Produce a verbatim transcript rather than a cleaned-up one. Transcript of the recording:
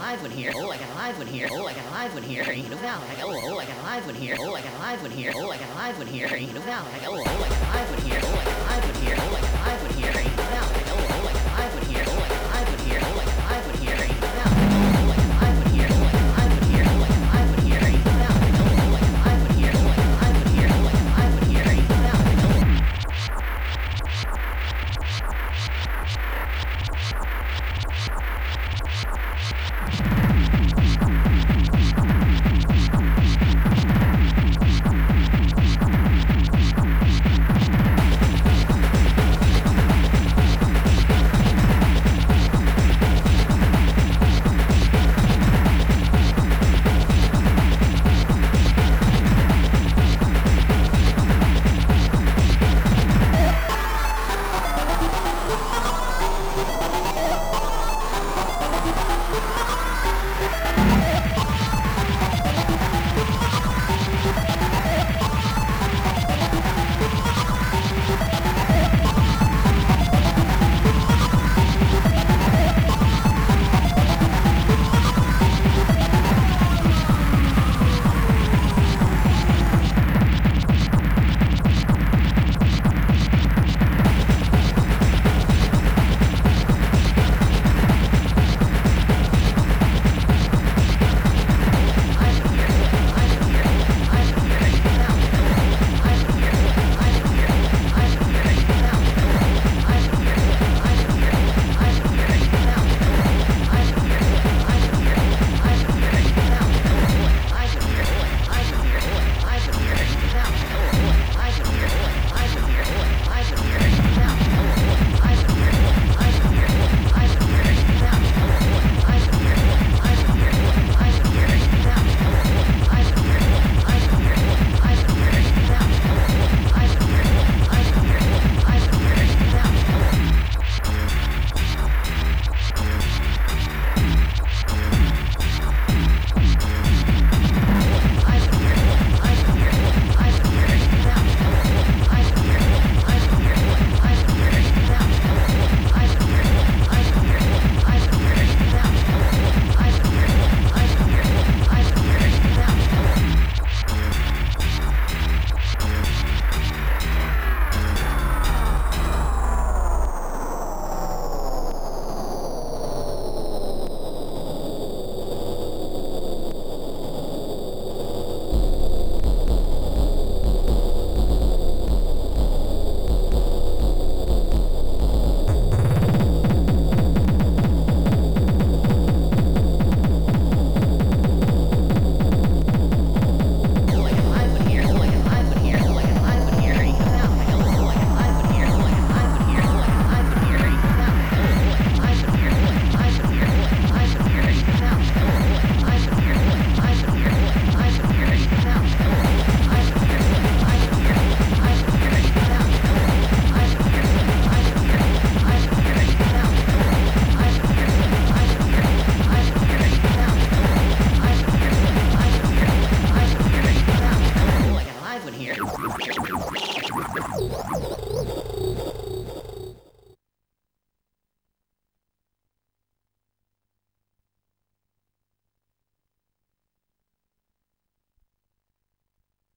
live one here. Oh, I got a live one here. Oh, I got a live one here. Ain't no doubt. I go, oh, I got a live one here. Oh, I got a live one here. Oh, I got a live one here. Ain't no doubt. I go, oh, I got a live one here. Oh, I got a live one here. Oh, I got a live one here. Ain't no doubt. I go, oh,